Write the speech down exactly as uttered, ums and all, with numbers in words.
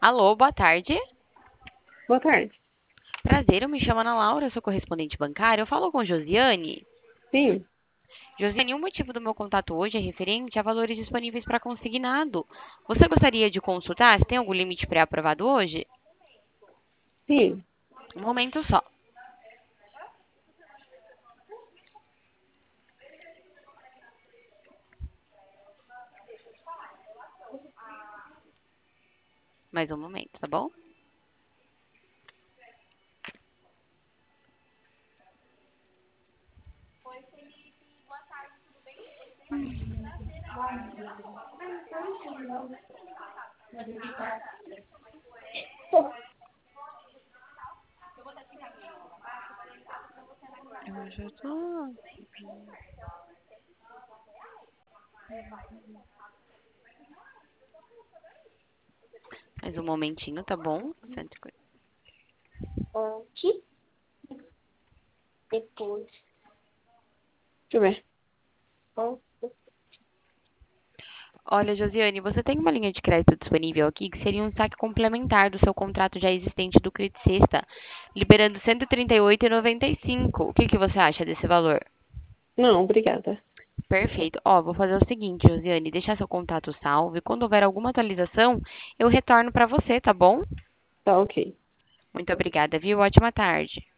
Alô, boa tarde. Boa tarde. Prazer, eu me chamo Ana Laura, eu sou correspondente bancária. Eu falo com Josiane. Sim, Josiane, o motivo do meu contato hoje é referente a valores disponíveis para consignado. Você gostaria de consultar se tem algum limite pré-aprovado hoje? sim. Um momento só. Mais um momento, tá bom? Eu já tô... Mais um momentinho, tá bom? cento e cinquenta. Antes, depois. Deixa eu ver. Antes. Olha, Josiane, você tem uma linha de crédito disponível aqui que seria um saque complementar do seu contrato já existente do Credit Sexta, liberando cento e trinta e oito reais e noventa e cinco. O que que você acha desse valor? Não, obrigada. Perfeito. Ó, vou fazer o seguinte, Josiane, deixar seu contato salvo e quando houver alguma atualização, eu retorno para você, tá bom? Tá ok. Muito obrigada, viu? Ótima tarde.